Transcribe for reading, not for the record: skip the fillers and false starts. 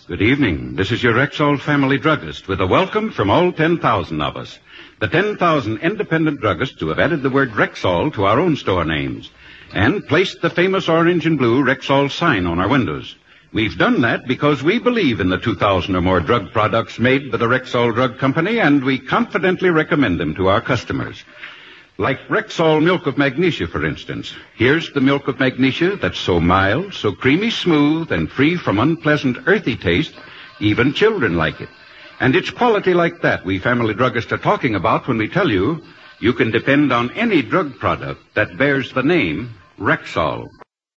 Good evening. This is your Rexall family druggist with a welcome from all 10,000 of us. The 10,000 independent druggists who have added the word Rexall to our own store names and placed the famous orange and blue Rexall sign on our windows. We've done that because we believe in the 2,000 or more drug products made by the Rexall Drug Company, and we confidently recommend them to our customers. Like Rexall Milk of Magnesia, for instance. Here's the milk of magnesia that's so mild, so creamy smooth, and free from unpleasant earthy taste, even children like it. And it's quality like that we family druggists are talking about when we tell you can depend on any drug product that bears the name Rexall.